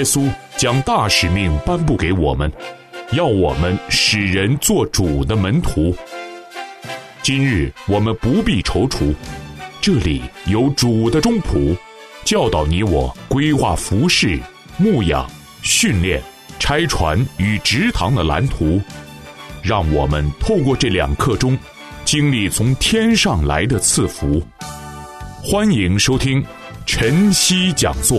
稣将大使命颁布给我们，要我们使人做主的门徒。今日我们不必踌躇，这里有主的中仆，教导你我规划服事、牧养、训练、拆船与植堂的蓝图，让我们透过这2课中经历从天上来的赐福。欢迎收听晨曦讲座。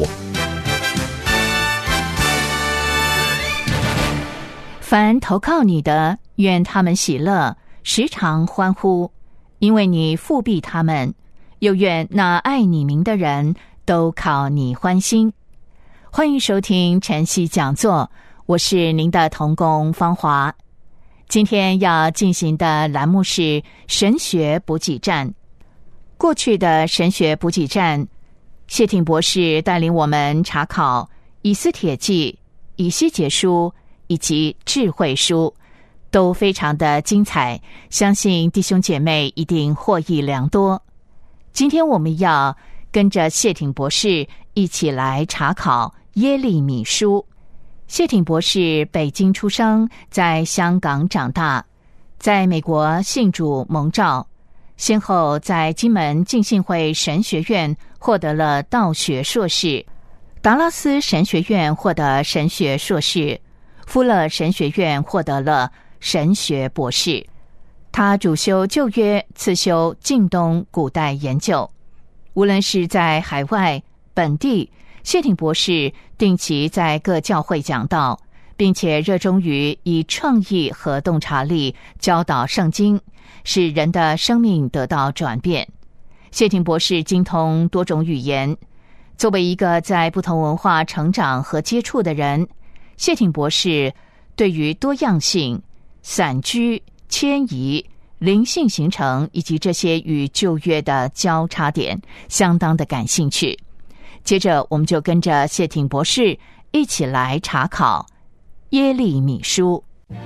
凡投靠你的，愿他们喜乐，时常欢呼，因为你复庇他们；又愿那爱你名的人都靠你欢心。欢迎收听晨曦讲座，我是您的同工芳华。今天要进行的栏目是神学补给站。过去的神学补给站，谢挺博士带领我们查考以斯帖记、以西结书以及智慧书，都非常的精彩，相信弟兄姐妹一定获益良多。今天我们要跟着谢挺博士一起来查考耶利米书。谢挺博士北京出生，在香港长大，在美国信主蒙召，先后在金门浸信会神学院获得了道学硕士，达拉斯神学院获得神学硕士，富勒神学院获得了神学博士。他主修旧约，次修近东古代研究。无论是在海外、本地，谢挺博士定期在各教会讲道，并且热衷于以创意和洞察力教导圣经，使人的生命得到转变。谢挺博士精通多种语言，作为一个在不同文化成长和接触的人，谢挺博士对于多样性、散居、迁移、灵性形成以及这些与旧约的交叉点相当的感兴趣。接着我们就跟着谢挺博士一起来查考耶利米书。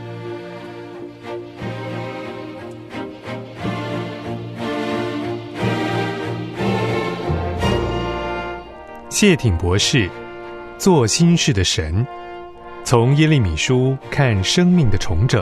谢挺博士做心事的神，从耶利米书看生命的重整。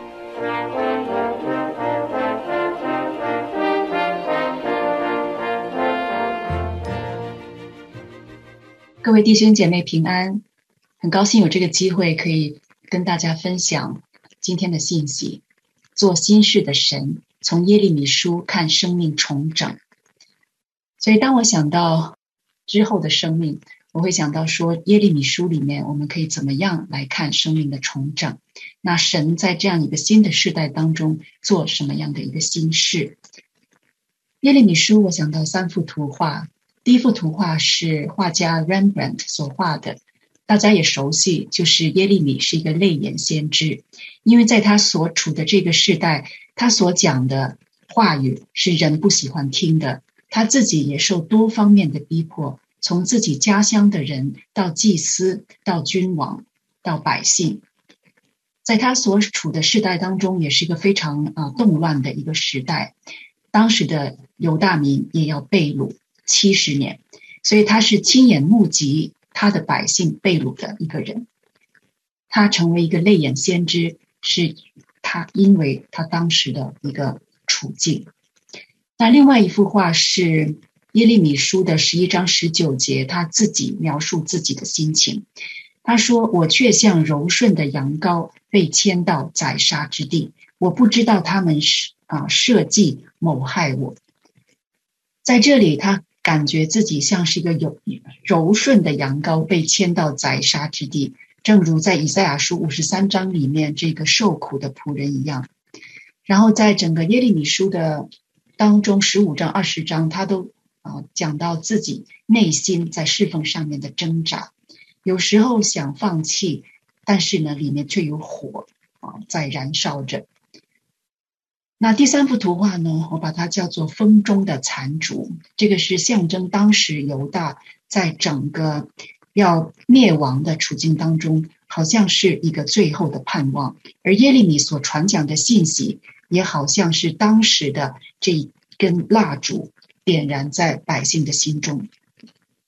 各位弟兄姐妹平安，很高兴有这个机会可以跟大家分享今天的信息。做心事的神，从耶利米书看生命重整。所以当我想到之后的生命，我会想到说耶利米书里面我们可以怎么样来看生命的重整，那神在这样一个新的世代当中做什么样的一个新事。耶利米书我想到3幅图画，第一幅图画是画家 Rembrandt 所画的，大家也熟悉，就是耶利米是一个泪眼先知，因为在他所处的这个世代，他所讲的话语是人不喜欢听的，他自己也受多方面的逼迫，从自己家乡的人到祭司，到君王，到百姓，在他所处的世代当中，也是一个非常动乱的一个时代。当时的犹大民也要被掳70年，所以他是亲眼目击他的百姓被掳的一个人。他成为一个泪眼先知，是他因为他当时的一个处境。那另外一幅画是耶利米书的11章19节，他自己描述自己的心情。他说：我却像柔顺的羊羔被牵到宰杀之地，我不知道他们设计谋害我。在这里他感觉自己像是一个柔顺的羊羔被牵到宰杀之地，正如在以赛亚书53章里面这个受苦的仆人一样。然后在整个耶利米书的当中15章20章，他都讲到自己内心在侍奉上面的挣扎，有时候想放弃，但是呢里面却有火在燃烧着。那第3幅图画呢，我把它叫做风中的残烛，这个是象征当时犹大在整个要灭亡的处境当中，好像是一个最后的盼望，而耶利米所传讲的信息也好像是当时的这一根蜡烛点燃在百姓的心中。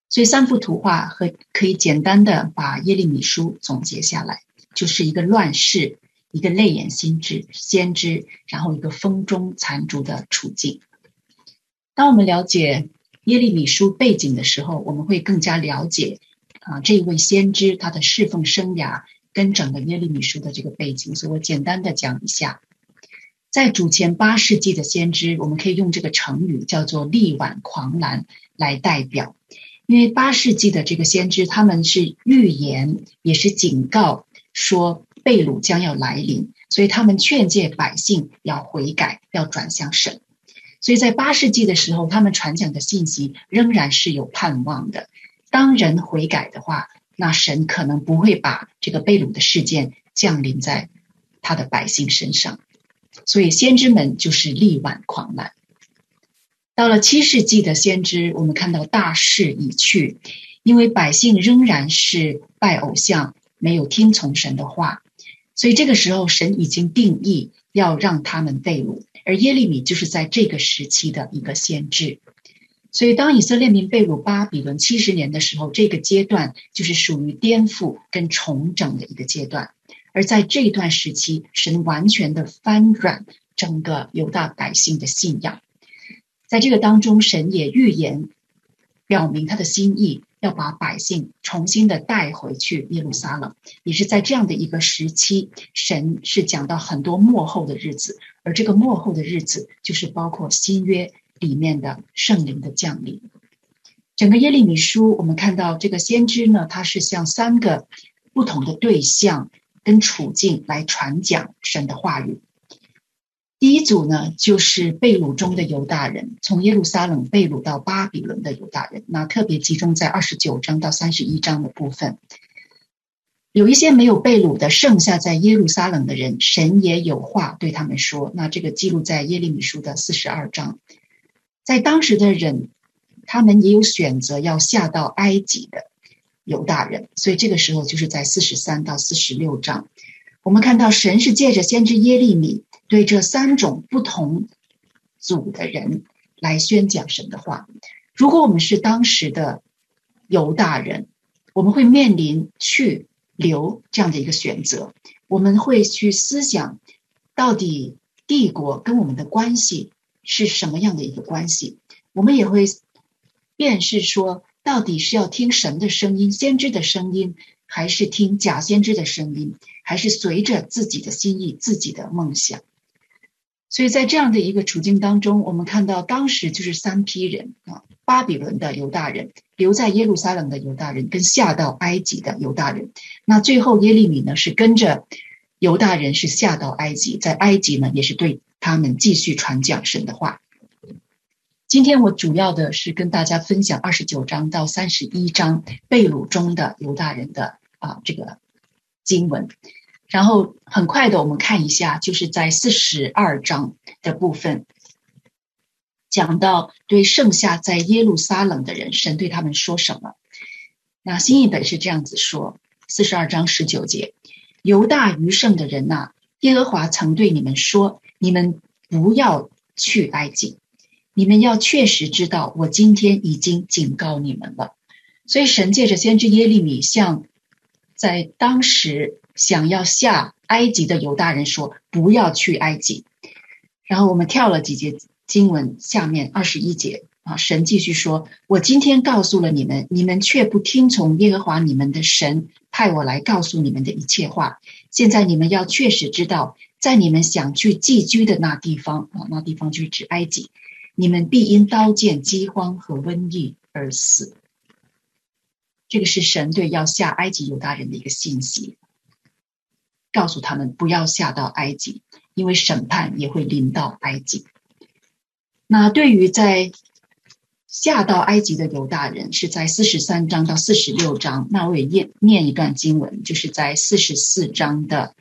所以3幅图画可以简单的把耶利米书总结下来，就是一个乱世，一个泪眼先知，然后一个风中残烛的处境。当我们了解耶利米书背景的时候，我们会更加了解这一位先知他的侍奉生涯跟整个耶利米书的这个背景。所以我简单的讲一下，在主前8世纪的先知，我们可以用这个成语叫做力挽狂澜来代表。因为8世纪的这个先知，他们是预言也是警告说被掳将要来临，所以他们劝诫百姓要悔改，要转向神。所以在8世纪的时候，他们传讲的信息仍然是有盼望的。当人悔改的话，那神可能不会把这个被掳的事件降临在他的百姓身上。所以先知们就是力挽狂澜。到了7世纪的先知，我们看到大势已去，因为百姓仍然是拜偶像，没有听从神的话，所以这个时候神已经定义要让他们被掳，而耶利米就是在这个时期的一个先知。所以当以色列民被掳巴比伦70年的时候，这个阶段就是属于颠覆跟重整的一个阶段。而在这一段时期，神完全的翻转整个犹大百姓的信仰。在这个当中，神也预言表明他的心意，要把百姓重新的带回去耶路撒冷。也是在这样的一个时期，神是讲到很多末后的日子，而这个末后的日子就是包括新约里面的圣灵的降临。整个耶利米书，我们看到这个先知呢，他是向3个不同的对象跟处境来传讲神的话语。第一组呢，就是被掳中的犹大人，从耶路撒冷被掳到巴比伦的犹大人，那特别集中在29章到31章的部分。有一些没有被掳的剩下在耶路撒冷的人，神也有话对他们说，那这个记录在耶利米书的42章。在当时的人，他们也有选择要下到埃及的犹大人，所以这个时候就是在43到46章。我们看到神是借着先知耶利米对这3种不同组的人来宣讲神的话。如果我们是当时的犹大人，我们会面临去留这样的一个选择。我们会去思想，到底帝国跟我们的关系是什么样的一个关系。我们也会辨识说，到底是要听神的声音，先知的声音，还是听假先知的声音，还是随着自己的心意，自己的梦想。所以在这样的一个处境当中，我们看到当时就是3批人巴比伦的犹大人，留在耶路撒冷的犹大人，跟下到埃及的犹大人。那最后耶利米呢，是跟着犹大人是下到埃及，在埃及呢也是对他们继续传讲神的话。今天我主要的是跟大家分享29章到31章被掳中的犹大人的这个经文。然后很快的我们看一下，就是在42章的部分，讲到对剩下在耶路撒冷的人，神对他们说什么。那新译本是这样子说，42章19节，犹大余剩的人啊，耶和华曾对你们说，你们不要去埃及，你们要确实知道，我今天已经警告你们了。所以神借着先知耶利米向在当时想要下埃及的犹大人说，不要去埃及。然后我们跳了几节经文，下面21节神继续说，我今天告诉了你们，你们却不听从耶和华你们的神派我来告诉你们的一切话。现在你们要确实知道，在你们想去寄居的那地方那地方就是指埃及，你们必因刀剑、饥荒和瘟疫而死。这个是神对要下埃及犹大人的一个信息，告诉他们不要下到埃及，因为审判也会临到埃及。那对于在下到埃及的犹大人，是在43章到46章，那我也念一段经文，就是在44章的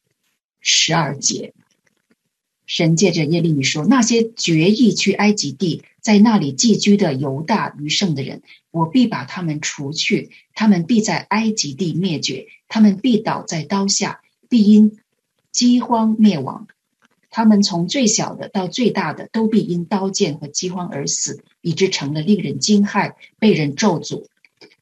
12节。神借着耶利米说，那些决意去埃及地，在那里寄居的犹大余剩的人，我必把他们除去，他们必在埃及地灭绝，他们必倒在刀下，必因饥荒灭亡。他们从最小的到最大的，都必因刀剑和饥荒而死，以致成了令人惊骇，被人咒诅。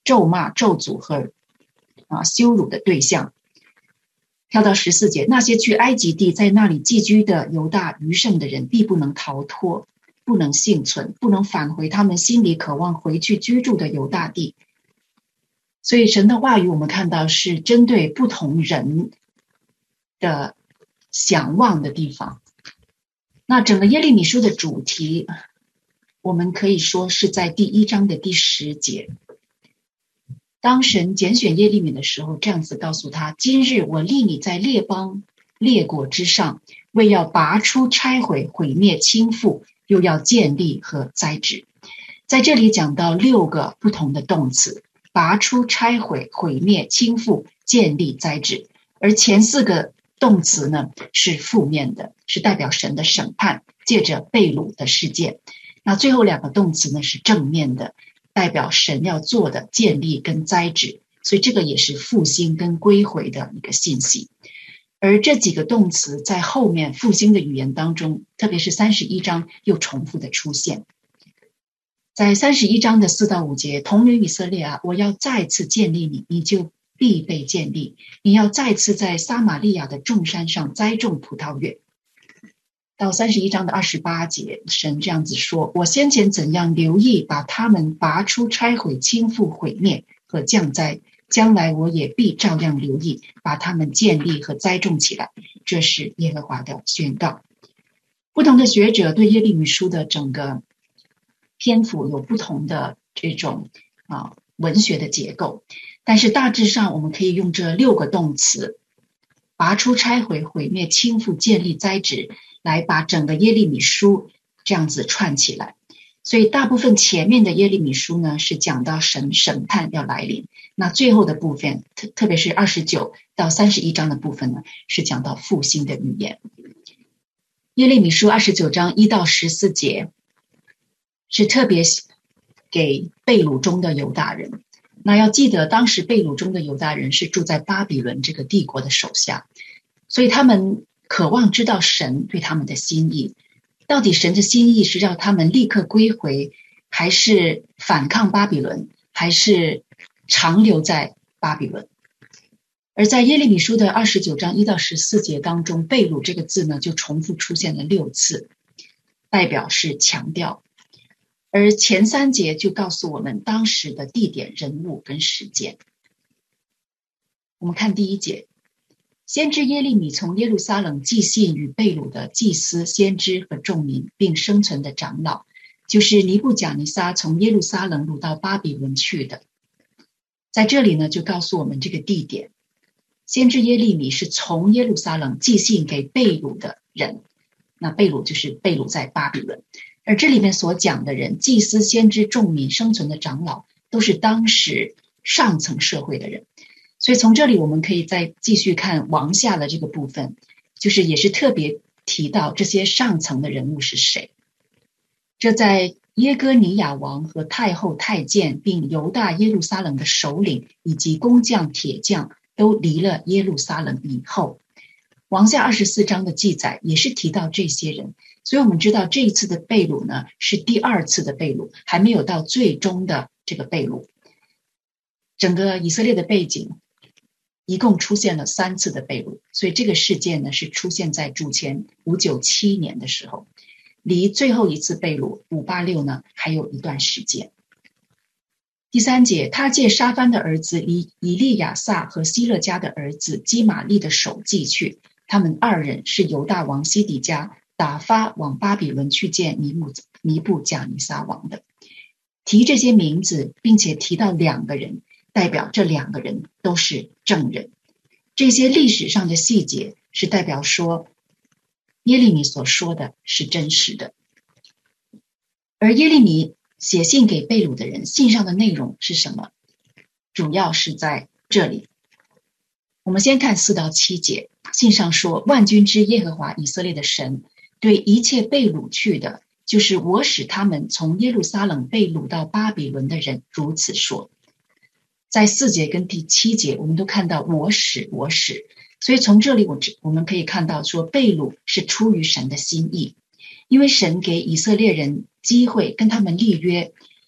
咒骂、咒诅和羞辱的对象。跳到14节，那些去埃及地在那里寄居的犹大余剩的人必不能逃脱，不能幸存，不能返回他们心里渴望回去居住的犹大地。所以神的话语我们看到是针对不同人的想望的地方。那整个耶利米书的主题我们可以说是在第1章的第10节，当神拣选耶利米的时候，这样子告诉他，今日我立你在列邦列国之上，为要拔出拆毁毁灭倾覆，又要建立和栽植。在这里讲到6个不同的动词，拔出拆毁毁灭倾覆建立栽植，而前4个动词呢是负面的，是代表神的审判，借着被掳的事件。那最后2个动词呢是正面的，代表神要做的建立跟栽植，所以这个也是复兴跟归回的一个信息。而这几个动词在后面复兴的语言当中，特别是31章又重复的出现。在31章的4到5节，童女以色列啊，我要再次建立你，你就必被建立，你要再次在撒玛利亚的众山上栽种葡萄园。到31章的28节，神这样子说，我先前怎样留意把他们拔出拆毁倾覆毁灭和降灾，将来我也必照样留意把他们建立和栽种起来，这是耶和华的宣告。不同的学者对耶利米书的整个篇幅有不同的这种文学的结构，但是大致上我们可以用这6个动词，拔出拆毁毁灭倾覆建立栽植，来把整个耶利米书这样子串起来。所以大部分前面的耶利米书呢是讲到神审判要来临，那最后的部分特别是29到31章的部分呢是讲到复兴的语言。耶利米书29章1到14节是特别给被掳中的犹大人。那要记得当时被掳中的犹大人是住在巴比伦这个帝国的手下，所以他们渴望知道神对他们的心意，到底神的心意是让他们立刻归回，还是反抗巴比伦，还是长留在巴比伦。而在耶利米书的29章1到14节当中，被掳这个字呢就重复出现了6次，代表是强调。而前3节就告诉我们当时的地点、人物跟时间。我们看第1节，先知耶利米从耶路撒冷寄信与被掳的祭司、先知和众民，并生存的长老，就是尼布甲尼撒从耶路撒冷掳到巴比伦去的。在这里呢，就告诉我们这个地点。先知耶利米是从耶路撒冷寄信给被掳的人，那被掳就是被掳在巴比伦。而这里面所讲的人，祭司、先知、众民、生存的长老，都是当时上层社会的人。所以从这里我们可以再继续看王下的这个部分，就是也是特别提到这些上层的人物是谁。这在耶哥尼亚王和太后、太监，并犹大耶路撒冷的首领以及工匠、铁匠都离了耶路撒冷以后，王下24章的记载也是提到这些人。所以我们知道这一次的被掳呢是第2次的被掳，还没有到最终的这个被掳。整个以色列的背景一共出现了3次的被掳，所以这个事件呢是出现在主前597年的时候，离最后一次被掳586呢还有一段时间。第3节，他借沙番的儿子以利亚撒和希勒家的儿子基玛利的手寄去，他们2人是犹大王西底家打发往巴比伦去见尼布甲尼撒王的。提这些名字，并且提到2个人，代表这2个人都是证人。这些历史上的细节是代表说耶利米所说的是真实的。而耶利米写信给被掳的人，信上的内容是什么？主要是在这里。我们先看4到7节，信上说，万军之耶和华以色列的神对一切被掳去的，就是我使他们从耶路撒冷被掳到巴比伦的人如此说。在4节跟第7节我们都看到我使，所以从这里我们可以看到说被掳是出于神的心意，因为神给以色列人机会跟他们立约，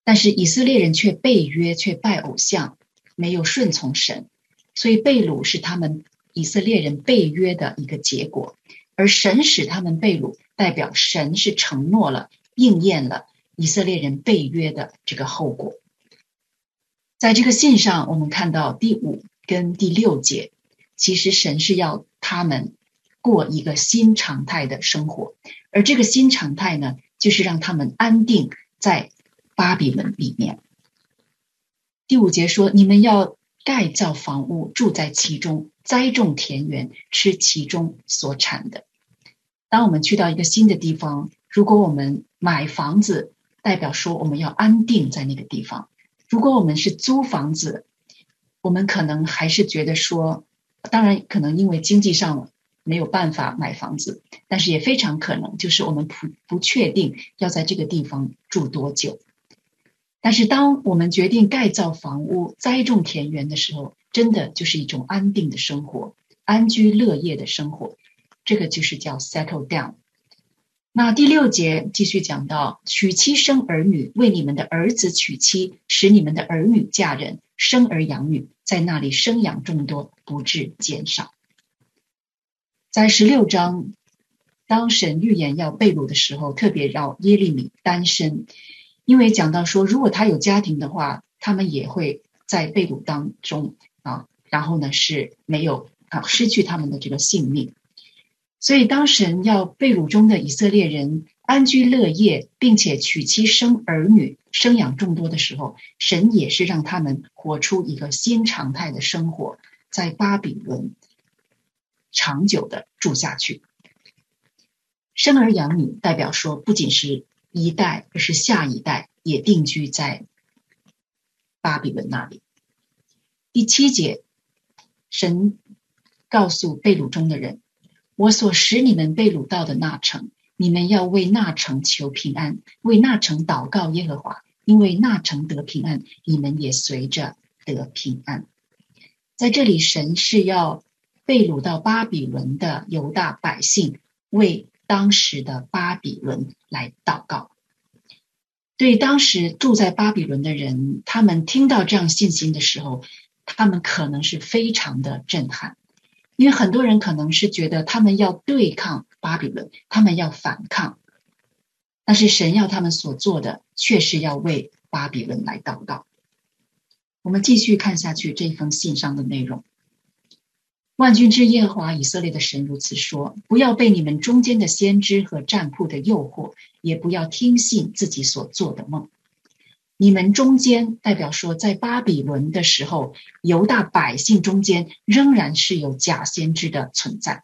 但是以色列人却背约，却拜偶像，没有顺从神，所以被掳是他们以色列人背约的一个结果。而神使他们被掳，代表神是承诺了，应验了以色列人背约的这个后果。在这个信上，我们看到第5跟第6节，其实神是要他们过一个新常态的生活，而这个新常态呢，就是让他们安定在巴比伦里面。第5节说，你们要盖造房屋，住在其中，栽种田园，吃其中所产的。当我们去到一个新的地方，如果我们买房子，代表说我们要安定在那个地方。如果我们是租房子，我们可能还是觉得说，当然可能因为经济上没有办法买房子，但是也非常可能就是我们不确定要在这个地方住多久。但是当我们决定盖造房屋，栽种田园的时候，真的就是一种安定的生活，安居乐业的生活，这个就是叫 settle down。 那第6节继续讲到，娶妻生儿女，为你们的儿子娶妻，使你们的儿女嫁人，生儿养女，在那里生养众多，不致减少。在16章，当神预言要被掳的时候，特别要耶利米单身，因为讲到说，如果他有家庭的话，他们也会在被掳当中然后呢是没有失去他们的这个性命。所以当神要被掳中的以色列人安居乐业，并且娶妻生儿女，生养众多的时候，神也是让他们活出一个新常态的生活，在巴比伦长久的住下去。生儿养女代表说，不仅是一代，而是下一代也定居在巴比伦那里。第7节，神告诉被掳中的人，我所使你们被掳到的那城，你们要为那城求平安，为那城祷告耶和华，因为那城得平安，你们也随着得平安。在这里，神是要被掳到巴比伦的犹大百姓为当时的巴比伦来祷告。对当时住在巴比伦的人，他们听到这样信息的时候，他们可能是非常的震撼，因为很多人可能是觉得他们要对抗巴比伦，他们要反抗，但是神要他们所做的却是要为巴比伦来祷告。我们继续看下去这封信上的内容。万军之耶和华以色列的神如此说，不要被你们中间的先知和占卜的诱惑，也不要听信自己所做的梦。你们中间代表说，在巴比伦的时候，犹大百姓中间仍然是有假先知的存在，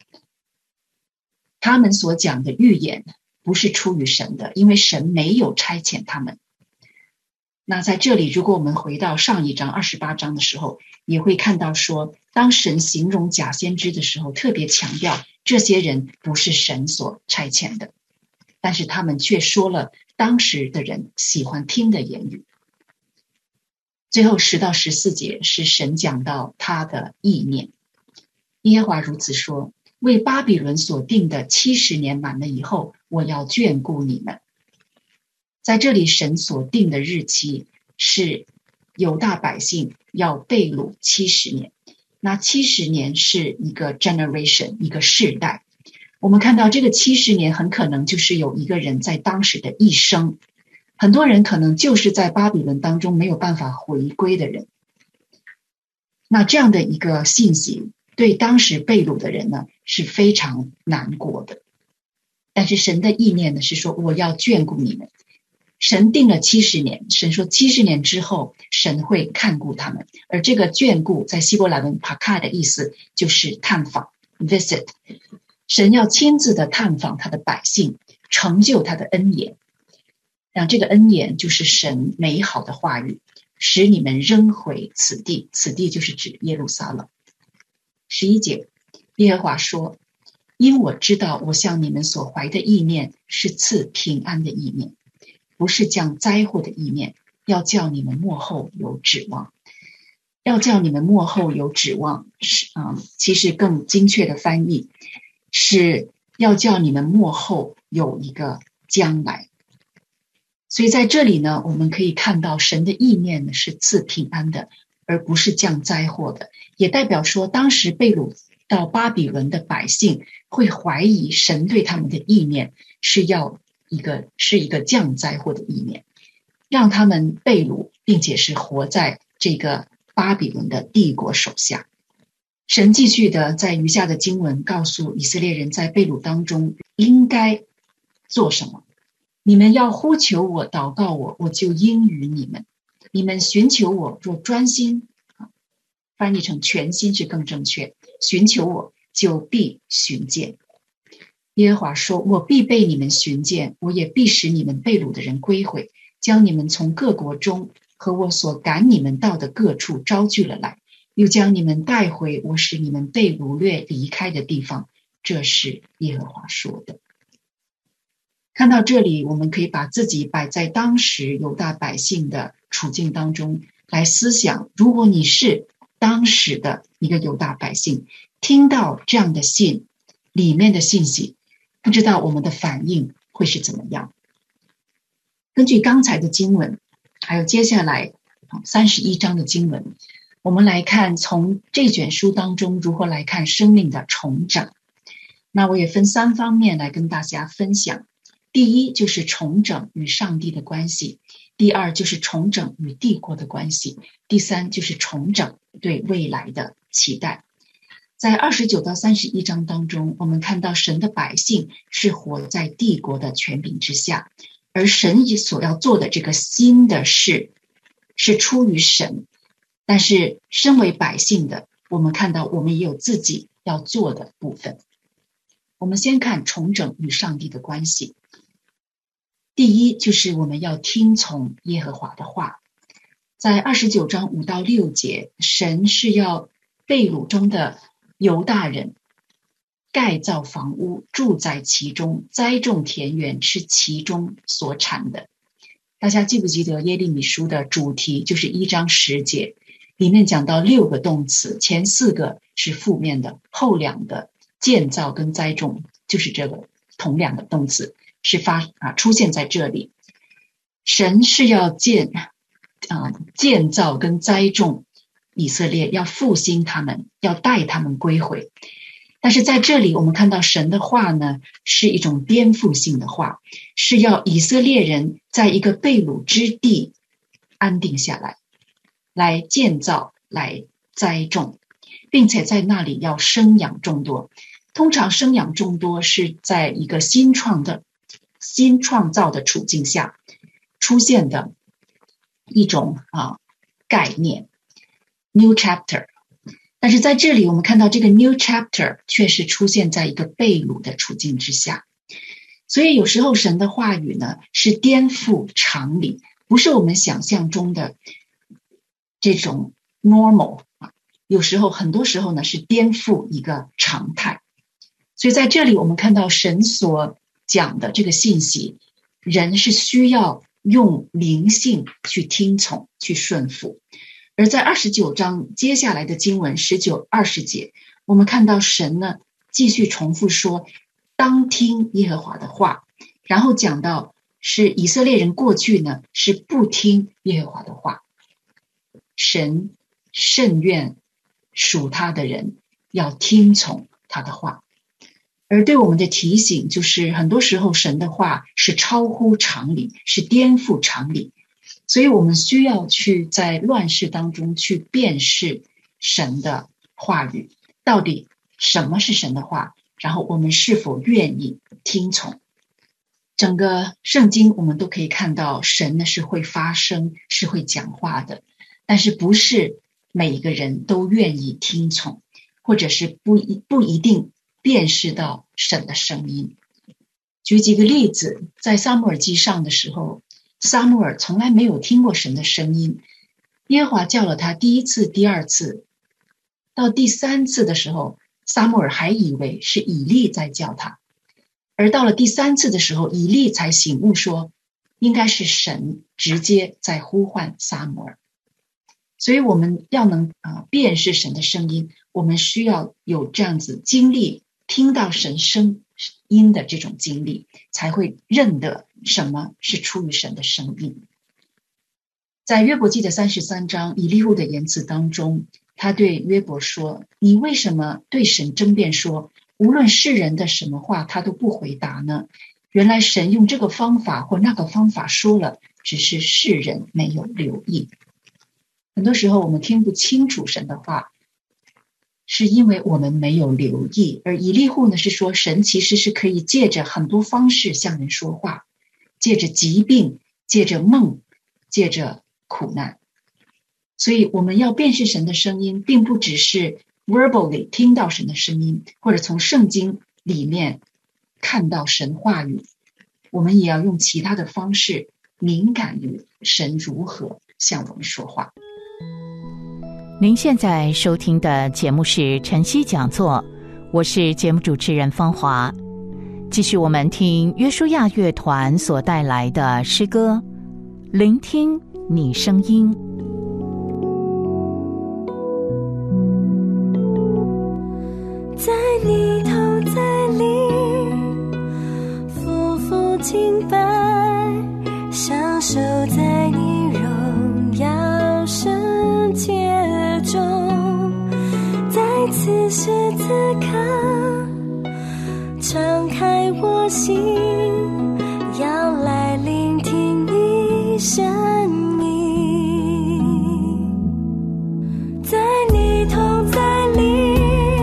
他们所讲的预言不是出于神的，因为神没有差遣他们。那在这里，如果我们回到上一章28章的时候，也会看到说，当神形容假先知的时候，特别强调这些人不是神所差遣的，但是他们却说了当时的人喜欢听的言语。最后10到14节是神讲到他的意念。耶和华如此说，为巴比伦所定的70年满了以后，我要眷顾你们。在这里，神所定的日期是犹大百姓要被掳70年，那70年是一个 generation， 一个世代。我们看到这个70年很可能就是有一个人在当时的一生，很多人可能就是在巴比伦当中没有办法回归的人。那这样的一个信息对当时被掳的人呢是非常难过的，但是神的意念呢是说，我要眷顾你们。神定了70年，神说70年之后神会看顾他们，而这个眷顾在希伯来文 pakah 的意思就是探访 visit， 神要亲自的探访他的百姓，成就他的恩言，让这个恩言就是神美好的话语，使你们扔回此地，此地就是指耶路撒冷。11节，耶和华说，因我知道我向你们所怀的意念是赐平安的意念，不是降灾祸的意念，要叫你们末后有指望。要叫你们末后有指望，其实更精确的翻译是要叫你们末后有一个将来。 所以在这里呢，我们可以看到神的意念呢是赐平安的，而不是降灾祸的，也代表说当时被掳到巴比伦的百姓会怀疑神对他们的意念是一个降灾祸的意念，让他们被掳，并且是活在这个巴比伦的帝国手下。神继续的在余下的经文告诉以色列人在被掳当中应该做什么。你们要呼求我，祷告我，我就应允你们。你们寻求我，若专心，翻译成全心是更正确，寻求我就必寻见。耶和华说，我必被你们寻见，我也必使你们被掳的人归回，将你们从各国中和我所赶你们到的各处招聚了来，又将你们带回我使你们被掳掠离开的地方。这是耶和华说的。看到这里，我们可以把自己摆在当时犹大百姓的处境当中来思想，如果你是当时的一个犹大百姓，听到这样的信里面的信息，不知道我们的反应会是怎么样。根据刚才的经文，还有接下来31章的经文，我们来看从这卷书当中如何来看生命的重整。那我也分3方面来跟大家分享。第一就是重整与上帝的关系，第二就是重整与帝国的关系，第三就是重整对未来的期待。在29到31章当中，我们看到神的百姓是活在帝国的权柄之下，而神所要做的这个新的事是出于神，但是身为百姓的我们看到我们也有自己要做的部分。我们先看重整与上帝的关系。第一就是我们要听从耶和华的话。在29章5到6节，神是要被掳中的犹大人盖造房屋，住在其中，栽种田园，吃其中所产的。大家记不记得耶利米书的主题就是1章10节，里面讲到6个动词，前4个是负面的，后2个建造跟栽种就是这个同2个动词是出现在这里。神是要建造跟栽种以色列，要复兴他们，要带他们归回。但是在这里我们看到神的话呢，是一种颠覆性的话，是要以色列人在一个被掳之地安定下来，来建造，来栽种，并且在那里要生养众多。通常生养众多是在一个新创造的处境下出现的一种概念 New Chapter。 但是在这里我们看到这个 New Chapter 却是出现在一个被掳的处境之下。所以有时候神的话语呢是颠覆常理，不是我们想象中的这种 normal， 有时候很多时候呢是颠覆一个常态。所以在这里我们看到神所讲的这个信息，人是需要用灵性去听从，去顺服。而在29章接下来的经文19、20节，我们看到神呢继续重复说当听耶和华的话，然后讲到是以色列人过去呢是不听耶和华的话，神甚愿属他的人要听从他的话。而对我们的提醒就是很多时候神的话是超乎常理，是颠覆常理，所以我们需要去在乱世当中去辨识神的话语，到底什么是神的话，然后我们是否愿意听从。整个圣经我们都可以看到神呢是会发声，是会讲话的，但是不是每一个人都愿意听从，或者是不一定辨识到神的声音。举几个例子，在撒母耳记上的时候，撒母耳从来没有听过神的声音，耶和华叫了他第1次、第2次，到第3次的时候，撒母耳还以为是以利在叫他，而到了第3次的时候，以利才醒悟说应该是神直接在呼唤撒母耳。所以我们要能辨识神的声音，我们需要有这样子经历听到神声音的这种经历，才会认得什么是出于神的声音。在约伯记的33章，以利户的言辞当中，他对约伯说，你为什么对神争辩说，无论世人的什么话他都不回答呢？原来神用这个方法或那个方法说了，只是世人没有留意。很多时候我们听不清楚神的话，是因为我们没有留意。而以利户呢，是说神其实是可以借着很多方式向人说话，借着疾病，借着梦，借着苦难。所以我们要辨识神的声音，并不只是 verbally 听到神的声音，或者从圣经里面看到神话语，我们也要用其他的方式敏感于神如何向我们说话。 您现在收听的节目是晨曦讲座，我是节目主持人芳华。继续我们听约书亚乐团所带来的诗歌《聆听你声音》。 在你同在里夫妇敬拜，享受在你荣耀圣洁中，在此时此刻敞开我心，要来聆听你声音。在你同在里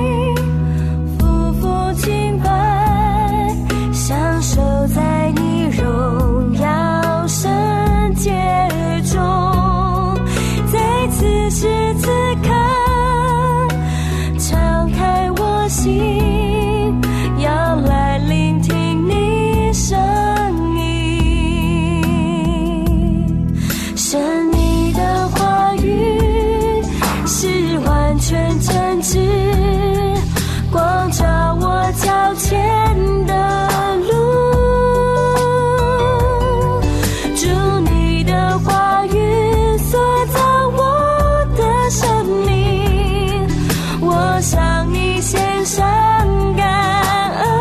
在你荣耀圣洁中，在此时此刻敞开我心，要来聆听你声音。神你的话语是完全真知，光照我脚前的向你献上感恩。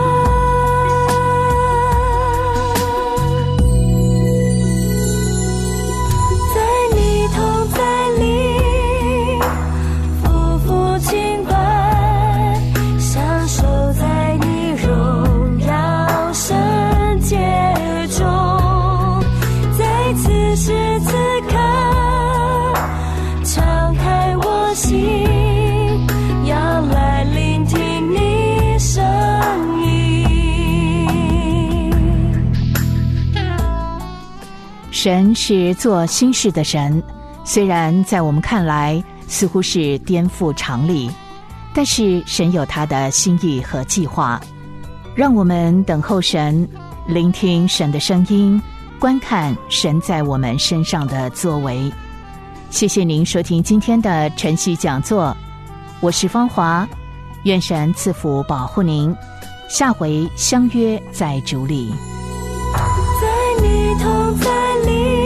在你同在里夫妇敬拜，享受在你荣耀圣洁中，在此时此刻敞开我心，要来聆听你声音。 神是做新事的神，虽然在我们看来似乎是颠覆常理，但是神有他的心意和计划。让我们等候神，聆听神的声音，观看神在我们身上的作为。谢谢您收听今天的晨曦讲座，我是芳华，愿神赐福保护您，下回相约在主里。 在你同在里